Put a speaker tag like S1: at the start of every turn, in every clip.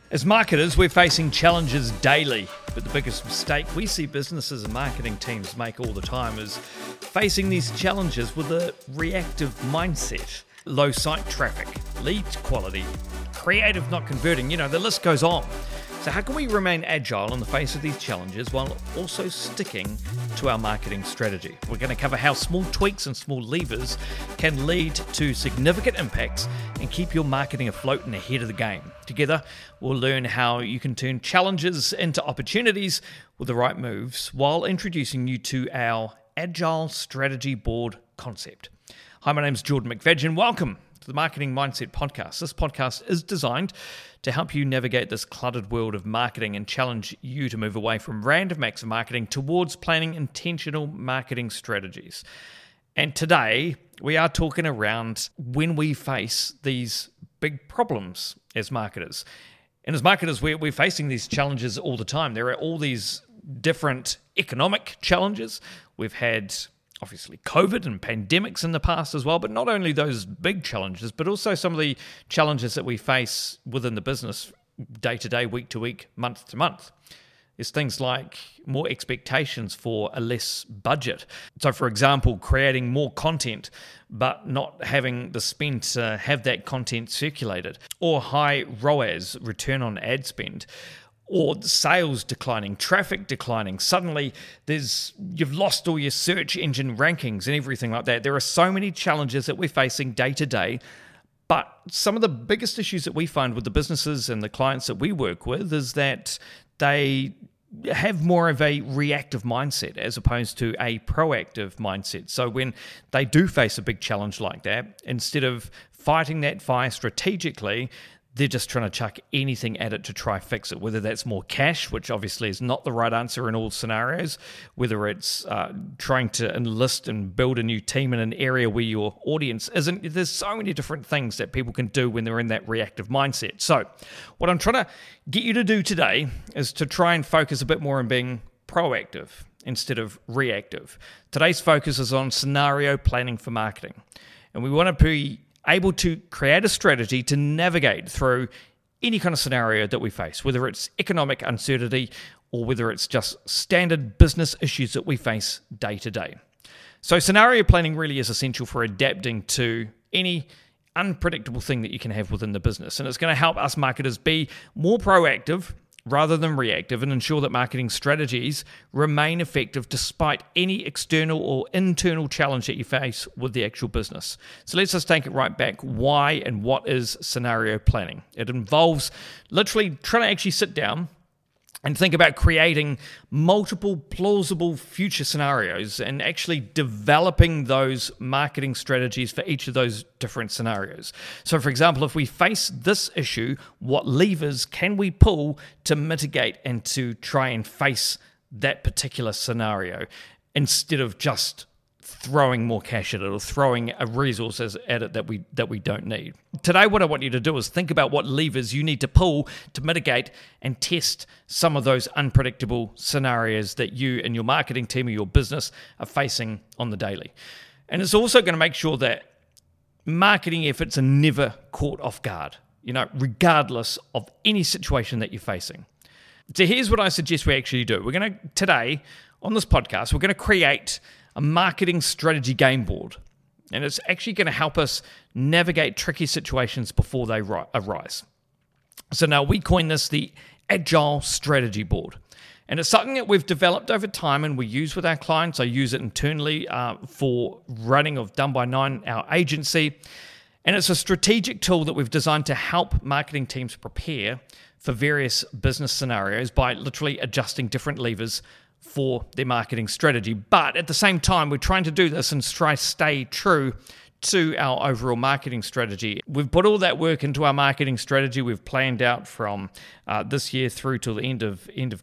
S1: As marketers, we're facing challenges daily, but the biggest mistake we see businesses and marketing teams make all the time is facing these challenges with a reactive mindset. Low site traffic, lead quality, creative not converting, the list goes on. So how can we remain agile in the face of these challenges while also sticking to our marketing strategy? We're going to cover how small tweaks and small levers can lead to significant impacts and keep your marketing afloat and ahead of the game. Together, we'll learn how you can turn challenges into opportunities with the right moves while introducing you to our Agile Strategy Board concept. Hi, my name's Jordan McFadgen. Welcome to the Marketing Mindset Podcast. This podcast is designed to help you navigate this cluttered world of marketing and challenge you to move away from random acts of marketing towards planning intentional marketing strategies. And today, we are talking around when we face these big problems as marketers. And as marketers, we're facing these challenges all the time. There are all these different economic challenges. We've had obviously COVID and pandemics in the past as well, but not only those big challenges, but also some of the challenges that we face within the business day to day, week to week, month to month. There's things like more expectations for a less budget. So for example, creating more content, but not having the spend to have that content circulated, or high ROAS, return on ad spend, or sales declining, traffic declining. Suddenly, you've lost all your search engine rankings and everything like that. There are so many challenges that we're facing day to day, but some of the biggest issues that we find with the businesses and the clients that we work with is that they have more of a reactive mindset as opposed to a proactive mindset. So when they do face a big challenge like that, instead of fighting that fire strategically, they're just trying to chuck anything at it to try fix it, whether that's more cash, which obviously is not the right answer in all scenarios, whether it's trying to enlist and build a new team in an area where your audience isn't. There's so many different things that people can do when they're in that reactive mindset. So what I'm trying to get you to do today is to try and focus a bit more on being proactive instead of reactive. Today's focus is on scenario planning for marketing. And we want to be able to create a strategy to navigate through any kind of scenario that we face, whether it's economic uncertainty or whether it's just standard business issues that we face day to day. So scenario planning really is essential for adapting to any unpredictable thing that you can have within the business. And it's going to help us marketers be more proactive rather than reactive and ensure that marketing strategies remain effective despite any external or internal challenge that you face with the actual business. So let's just take it right back. Why and what is scenario planning? It involves literally trying to actually sit down and think about creating multiple plausible future scenarios and actually developing those marketing strategies for each of those different scenarios. So for example, if we face this issue, what levers can we pull to mitigate and to try and face that particular scenario instead of just throwing more cash at it or throwing a resources at it that we don't need. Today, what I want you to do is think about what levers you need to pull to mitigate and test some of those unpredictable scenarios that you and your marketing team or your business are facing on the daily. And it's also going to make sure that marketing efforts are never caught off guard, regardless of any situation that you're facing. So here's what I suggest we actually do. Today, on this podcast, we're going to create a marketing strategy game board. And it's actually going to help us navigate tricky situations before they arise. So now we coin this the Agile Strategy Board. And it's something that we've developed over time and we use with our clients. I use it internally for running of Done by Nine, our agency. And it's a strategic tool that we've designed to help marketing teams prepare for various business scenarios by literally adjusting different levers for their marketing strategy. But at the same time, we're trying to do this and try to stay true to our overall marketing strategy. We've put all that work into our marketing strategy. We've planned out from this year through to the end of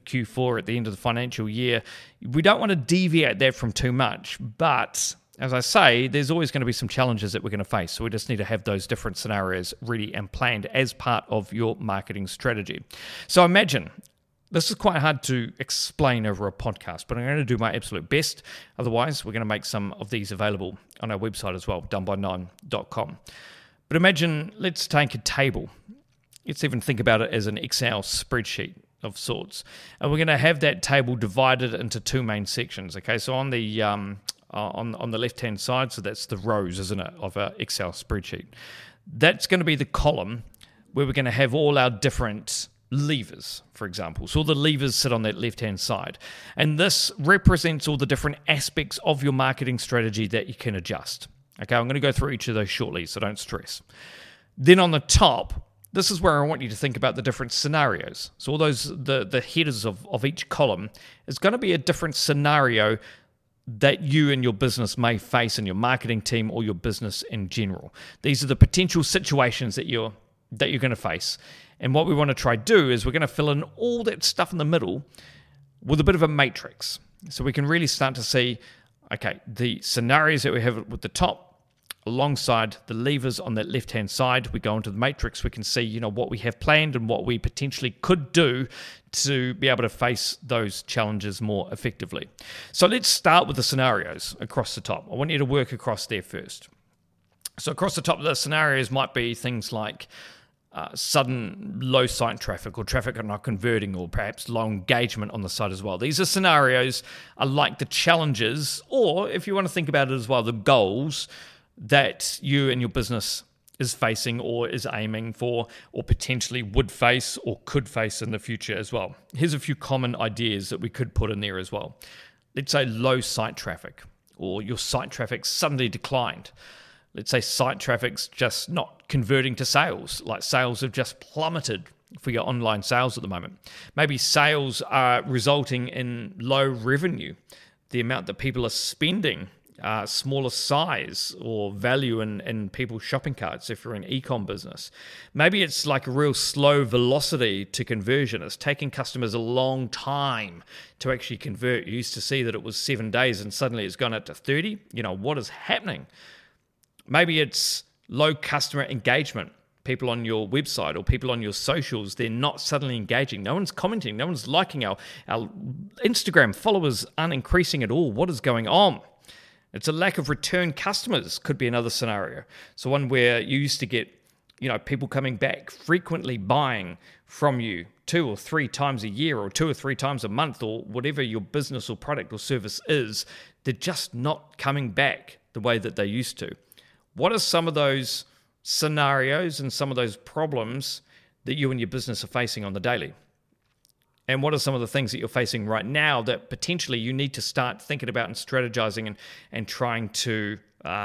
S1: Q4 at the end of the financial year. We don't want to deviate that from too much, but as I say, there's always going to be some challenges that we're going to face. So we just need to have those different scenarios ready and planned as part of your marketing strategy. So imagine, this is quite hard to explain over a podcast, but I'm going to do my absolute best. Otherwise, we're going to make some of these available on our website as well, doneby9.com. But imagine, let's take a table. Let's even think about it as an Excel spreadsheet of sorts. And we're going to have that table divided into two main sections. Okay, so on the left-hand side, so that's the rows, isn't it, of our Excel spreadsheet. That's going to be the column where we're going to have all our different levers, for example. So all the levers sit on that left-hand side. And this represents all the different aspects of your marketing strategy that you can adjust. Okay, I'm going to go through each of those shortly, so don't stress. Then on the top, this is where I want you to think about the different scenarios. So all those, the headers of each column is going to be a different scenario that you and your business may face in your marketing team or your business in general. These are the potential situations that you're going to face. And what we want to try to do is we're going to fill in all that stuff in the middle with a bit of a matrix. So we can really start to see, okay, the scenarios that we have with the top, alongside the levers on that left-hand side, we go into the matrix, we can see, what we have planned and what we potentially could do to be able to face those challenges more effectively. So let's start with the scenarios across the top. I want you to work across there first. So across the top of the scenarios might be things like sudden low site traffic or traffic not converting, or perhaps low engagement on the site as well. These are scenarios are like the challenges, or if you want to think about it as well, the goals that you and your business is facing or is aiming for, or potentially would face or could face in the future as well. Here's a few common ideas that we could put in there as well. Let's say low site traffic, or your site traffic suddenly declined. Let's say site traffic's just not converting to sales, like sales have just plummeted for your online sales at the moment. Maybe sales are resulting in low revenue. The amount that people are spending smaller size or value in people's shopping carts if you're an e-com business. Maybe it's like a real slow velocity to conversion. It's taking customers a long time to actually convert. You used to see that it was 7 days and suddenly it's gone up to 30. What is happening? Maybe it's low customer engagement. People on your website or people on your socials, they're not suddenly engaging. No one's commenting. No one's liking. Our Instagram followers aren't increasing at all. What is going on? It's a lack of return customers could be another scenario. So one where you used to get, people coming back, frequently buying from you 2 or 3 times a year or 2 or 3 times a month, or whatever your business or product or service is, they're just not coming back the way that they used to. What are some of those scenarios and some of those problems that you and your business are facing on the daily? And what are some of the things that you're facing right now that potentially you need to start thinking about and strategizing and trying to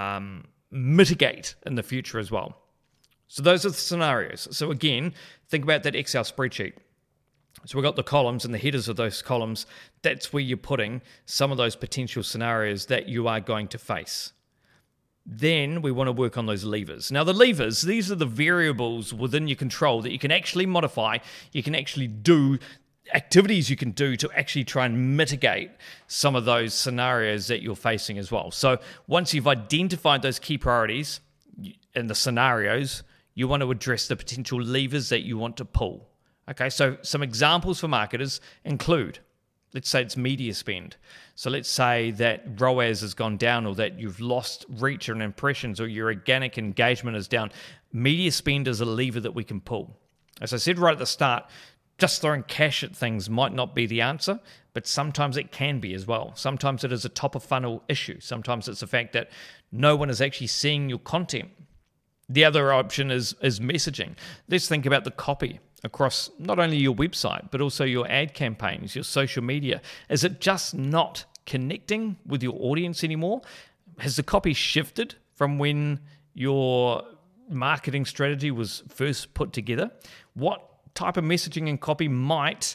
S1: mitigate in the future as well? So those are the scenarios. So again, think about that Excel spreadsheet. So we've got the columns and the headers of those columns. That's where you're putting some of those potential scenarios that you are going to face. Then we want to work on those levers. Now the levers, these are the variables within your control that you can actually modify. You can actually do activities you can do to actually try and mitigate some of those scenarios that you're facing as well. So once you've identified those key priorities and the scenarios, you want to address the potential levers that you want to pull. Okay, so some examples for marketers include, let's say it's media spend. So let's say that ROAS has gone down, or that you've lost reach and impressions, or your organic engagement is down. Media spend is a lever that we can pull. As I said right at the start, just throwing cash at things might not be the answer, but sometimes it can be as well. Sometimes it is a top of funnel issue. Sometimes it's the fact that no one is actually seeing your content. The other option is messaging. Let's think about the copy across not only your website, but also your ad campaigns, your social media. Is it just not connecting with your audience anymore? Has the copy shifted from when your marketing strategy was first put together? What type of messaging and copy might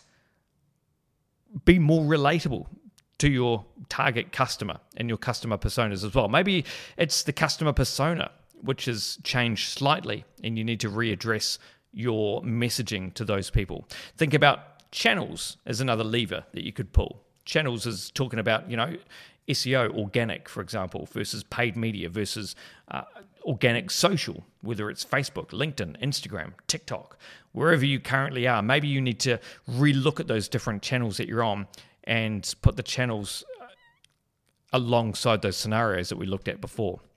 S1: be more relatable to your target customer and your customer personas as well? Maybe it's the customer persona which has changed slightly and you need to readdress your messaging to those people. Think about channels as another lever that you could pull. Channels is talking about, SEO, organic, for example, versus paid media versus organic social, whether it's Facebook, LinkedIn, Instagram, TikTok, wherever you currently are. Maybe you need to relook at those different channels that you're on and put the channels alongside those scenarios that we looked at before.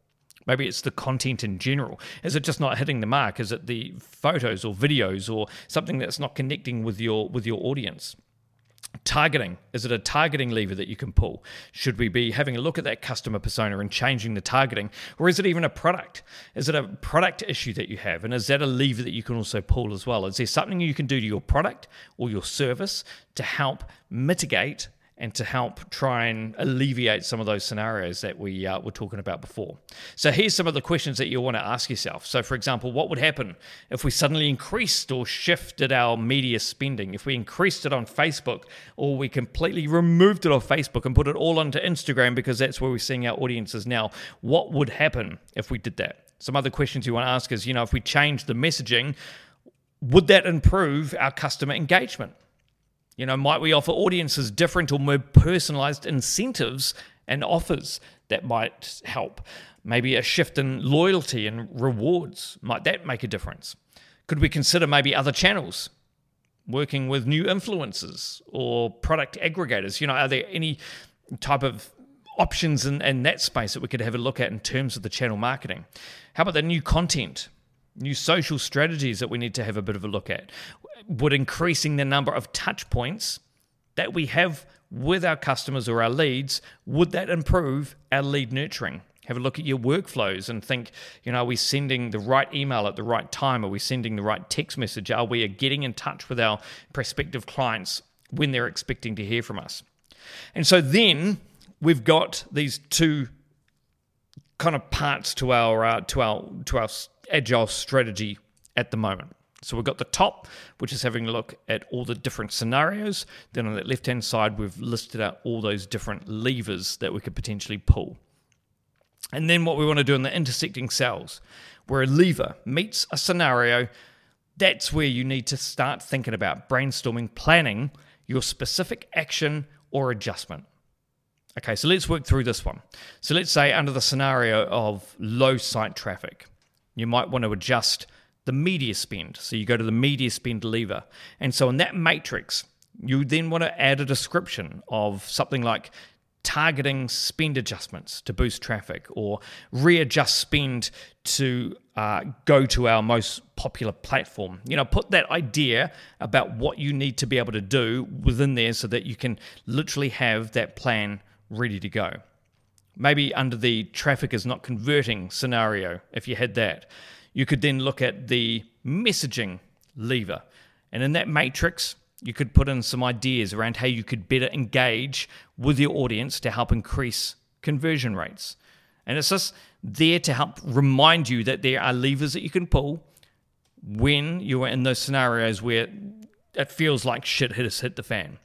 S1: Maybe it's the content in general. Is it just not hitting the mark? Is it the photos or videos or something that's not connecting with your audience? Targeting. Is it a targeting lever that you can pull? Should we be having a look at that customer persona and changing the targeting? Or is it even a product? Is it a product issue that you have? And is that a lever that you can also pull as well? Is there something you can do to your product or your service to help mitigate and to help try and alleviate some of those scenarios that we were talking about before? So here's some of the questions that you want to ask yourself. So for example, what would happen if we suddenly increased or shifted our media spending? If we increased it on Facebook, or we completely removed it off Facebook and put it all onto Instagram because that's where we're seeing our audiences now, what would happen if we did that? Some other questions you want to ask is, if we change the messaging, would that improve our customer engagement? Might we offer audiences different or more personalized incentives and offers that might help? Maybe a shift in loyalty and rewards, might that make a difference? Could we consider maybe other channels, working with new influencers or product aggregators? Are there any type of options in that space that we could have a look at in terms of the channel marketing? How about the new content? New social strategies that we need to have a bit of a look at? Would increasing the number of touch points that we have with our customers or our leads, would that improve our lead nurturing? Have a look at your workflows and think, are we sending the right email at the right time? Are we sending the right text message? Are we getting in touch with our prospective clients when they're expecting to hear from us? And so then we've got these two kind of parts to our agile strategy at the moment. So we've got the top, which is having a look at all the different scenarios. Then on that left-hand side, we've listed out all those different levers that we could potentially pull. And then what we want to do in the intersecting cells, where a lever meets a scenario, that's where you need to start thinking about brainstorming, planning your specific action or adjustment. Okay, so let's work through this one. So let's say under the scenario of low site traffic, you might want to adjust the media spend. So you go to the media spend lever. And so in that matrix, you then want to add a description of something like targeting spend adjustments to boost traffic, or readjust spend to go to our most popular platform. Put that idea about what you need to be able to do within there so that you can literally have that plan ready to go. Maybe under the traffic is not converting scenario, if you had that, you could then look at the messaging lever. And in that matrix, you could put in some ideas around how you could better engage with your audience to help increase conversion rates. And it's just there to help remind you that there are levers that you can pull when you are in those scenarios where it feels like shit has hit the fan.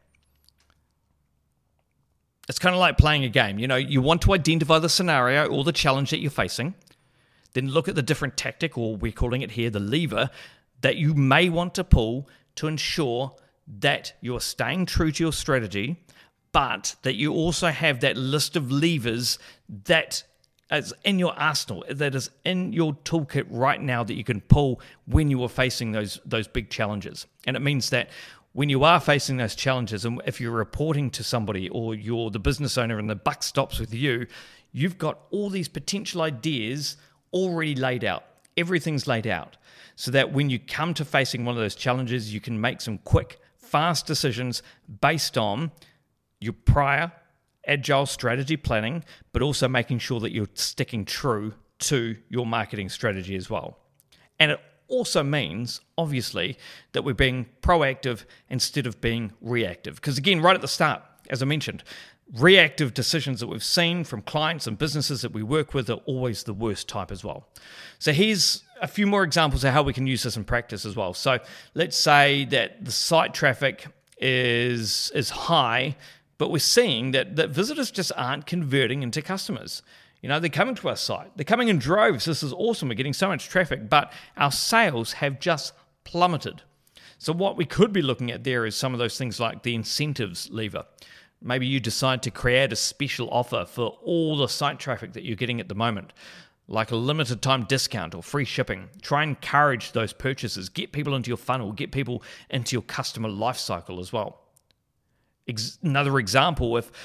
S1: It's kind of like playing a game. You want to identify the scenario or the challenge that you're facing, then look at the different tactic, or we're calling it here the lever, that you may want to pull to ensure that you're staying true to your strategy, but that you also have that list of levers that is in your arsenal, that is in your toolkit right now that you can pull when you are facing those big challenges. And it means that when you are facing those challenges, and if you're reporting to somebody or you're the business owner and the buck stops with you, you've got all these potential ideas already laid out. Everything's laid out so that when you come to facing one of those challenges, you can make some quick, fast decisions based on your prior agile strategy planning, but also making sure that you're sticking true to your marketing strategy as well. And it also means, obviously, that we're being proactive instead of being reactive. Because again, right at the start, as I mentioned, reactive decisions that we've seen from clients and businesses that we work with are always the worst type as well. So here's a few more examples of how we can use this in practice as well. So let's say that the site traffic is high, but we're seeing that visitors just aren't converting into customers. They're coming to our site. They're coming in droves. This is awesome. We're getting so much traffic, but our sales have just plummeted. So what we could be looking at there is some of those things like the incentives lever. Maybe you decide to create a special offer for all the site traffic that you're getting at the moment, like a limited time discount or free shipping. Try and encourage those purchases. Get people into your funnel. Get people into your customer life cycle as well. Another example, if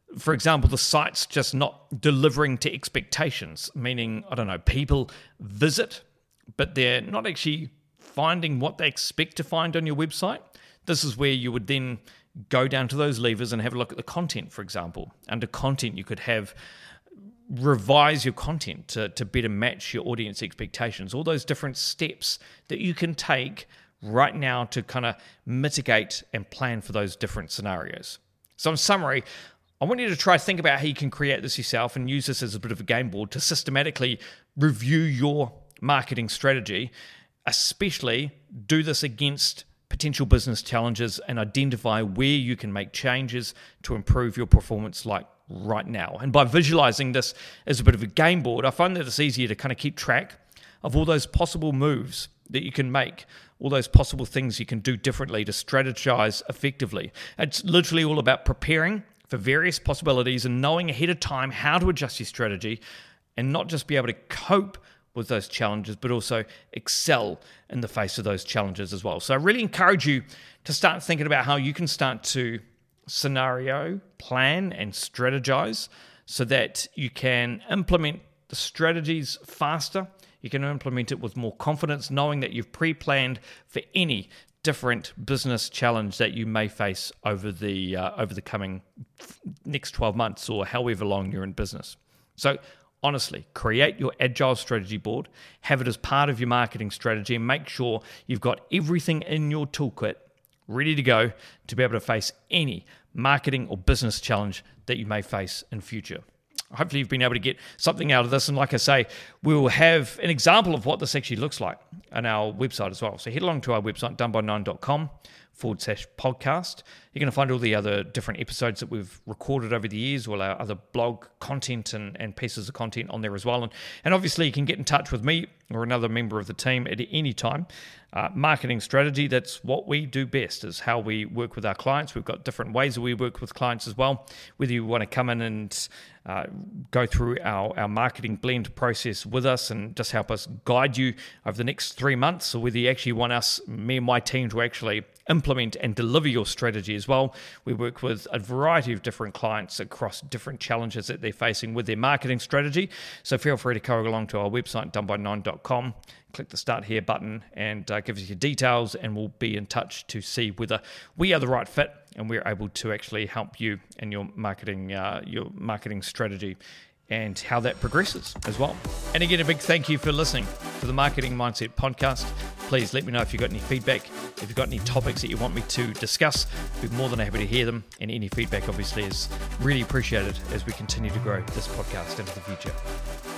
S1: For example, the site's just not delivering to expectations, meaning, people visit, but they're not actually finding what they expect to find on your website. This is where you would then go down to those levers and have a look at the content, for example. Under content, you could revise your content to better match your audience expectations. All those different steps that you can take right now to kind of mitigate and plan for those different scenarios. So in summary, I want you to try to think about how you can create this yourself and use this as a bit of a game board to systematically review your marketing strategy, especially do this against potential business challenges and identify where you can make changes to improve your performance like right now. And by visualizing this as a bit of a game board, I find that it's easier to kind of keep track of all those possible moves that you can make, all those possible things you can do differently to strategize effectively. It's literally all about preparing for various possibilities and knowing ahead of time how to adjust your strategy and not just be able to cope with those challenges, but also excel in the face of those challenges as well. So I really encourage you to start thinking about how you can start to scenario, plan, and strategize so that you can implement the strategies faster. You can implement it with more confidence, knowing that you've pre-planned for any different business challenge that you may face over the coming next 12 months or however long you're in business. So honestly, create your agile strategy board, have it as part of your marketing strategy, and make sure you've got everything in your toolkit ready to go to be able to face any marketing or business challenge that you may face in future. Hopefully you've been able to get something out of this. And like I say, we'll have an example of what this actually looks like on our website as well. So head along to our website, doneby9.com/podcast. You're going to find all the other different episodes that we've recorded over the years, all our other blog content and pieces of content on there as well. And obviously you can get in touch with me or another member of the team at any time. Marketing strategy, that's what we do best, is how we work with our clients. We've got different ways that we work with clients as well. Whether you want to come in and go through our marketing blend process with us and just help us guide you over the next 3 months, or whether you actually want me and my team to actually implement and deliver your strategy as well. We work with a variety of different clients across different challenges that they're facing with their marketing strategy. So feel free to go along to our website, doneby9.com, click the Start Here button, and give us your details, and we'll be in touch to see whether we are the right fit and we're able to actually help you in your marketing strategy and how that progresses as well. And again, a big thank you for listening to the Marketing Mindset Podcast. Please let me know if you've got any feedback, if you've got any topics that you want me to discuss. I'd be more than happy to hear them, and any feedback obviously is really appreciated as we continue to grow this podcast into the future.